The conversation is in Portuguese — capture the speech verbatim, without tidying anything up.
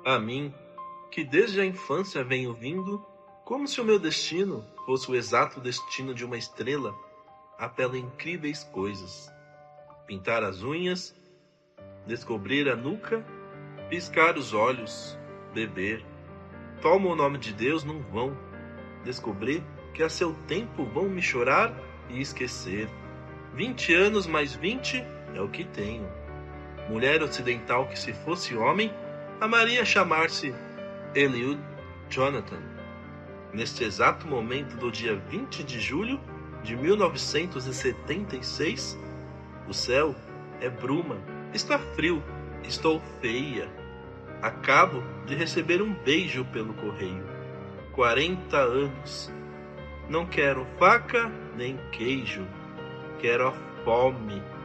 A mim, que desde a infância venho vindo, como se o meu destino fosse o exato destino de uma estrela, apela incríveis coisas. Pintar as unhas, descobrir a nuca, piscar os olhos, beber. Tomo o nome de Deus num vão, descobrir que a seu tempo vão me chorar e esquecer. Vinte anos mais vinte é o que tenho. Mulher ocidental que, se fosse homem, amaria chamar-se Eliud Jonathan. Neste exato momento do dia vinte de julho de mil novecentos e setenta e seis, o céu é bruma, está frio, estou feia. Acabo de receber um beijo pelo correio. Quarenta anos. Não quero faca nem queijo, quero a fome.